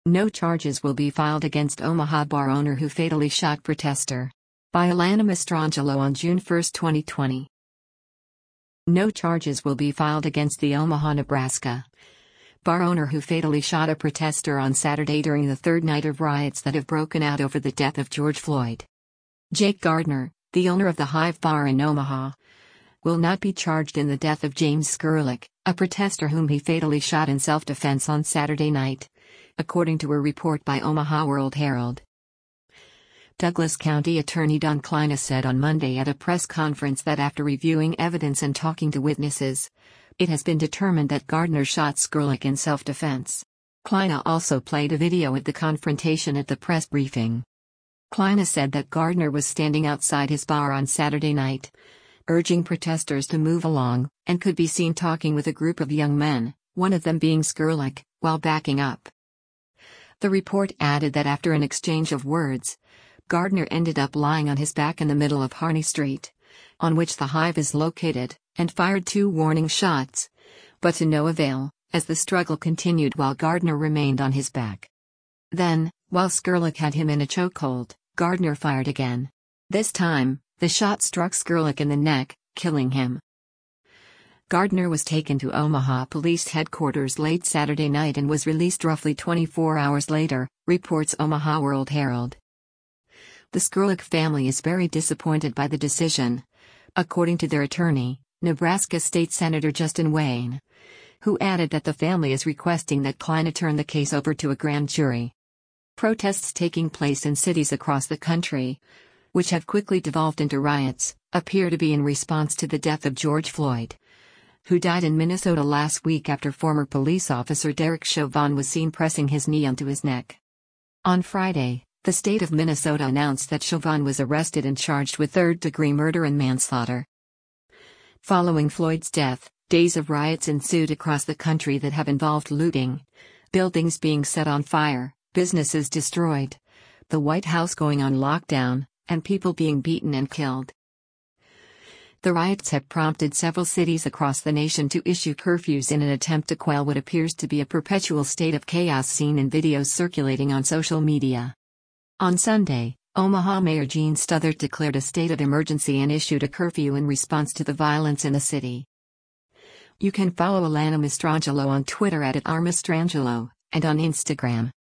No charges will be filed against Omaha bar owner who fatally shot protester. By Alana Mastrangelo on June 1, 2020. No charges will be filed against the Omaha, Nebraska bar owner who fatally shot a protester on Saturday during the third night of riots that have broken out over the death of George Floyd. Jake Gardner, the owner of the Hive Bar in Omaha, will not be charged in the death of James Skurlick, a protester whom he fatally shot in self-defense on Saturday night, according to a report by Omaha World-Herald. Douglas County Attorney Don Kleine said on Monday at a press conference that after reviewing evidence and talking to witnesses, it has been determined that Gardner shot Skurlick in self-defense. Kleine also played a video of the confrontation at the press briefing. Kleine said that Gardner was standing outside his bar on Saturday night, urging protesters to move along, and could be seen talking with a group of young men, one of them being Skurlick, while backing up. The report added that after an exchange of words, Gardner ended up lying on his back in the middle of Harney Street, on which the Hive is located, and fired 2 warning shots, but to no avail, as the struggle continued while Gardner remained on his back. Then, while Skurlick had him in a chokehold, Gardner fired again. This time, the shot struck Skurlick in the neck, killing him. Gardner was taken to Omaha Police Headquarters late Saturday night and was released roughly 24 hours later, reports Omaha World-Herald. The Skurlick family is very disappointed by the decision, according to their attorney, Nebraska State Senator Justin Wayne, who added that the family is requesting that Kleine turn the case over to a grand jury. Protests taking place in cities across the country, which have quickly devolved into riots, appear to be in response to the death of George Floyd, who died in Minnesota last week after former police officer Derek Chauvin was seen pressing his knee onto his neck. On Friday, the state of Minnesota announced that Chauvin was arrested and charged with third-degree murder and manslaughter. Following Floyd's death, days of riots ensued across the country that have involved looting, buildings being set on fire, businesses destroyed, the White House going on lockdown, and people being beaten and killed. The riots have prompted several cities across the nation to issue curfews in an attempt to quell what appears to be a perpetual state of chaos seen in videos circulating on social media. On Sunday, Omaha Mayor Gene Stuthert declared a state of emergency and issued a curfew in response to the violence in the city. You can follow Alana Mastrangelo on Twitter @RMastrangelo, and on Instagram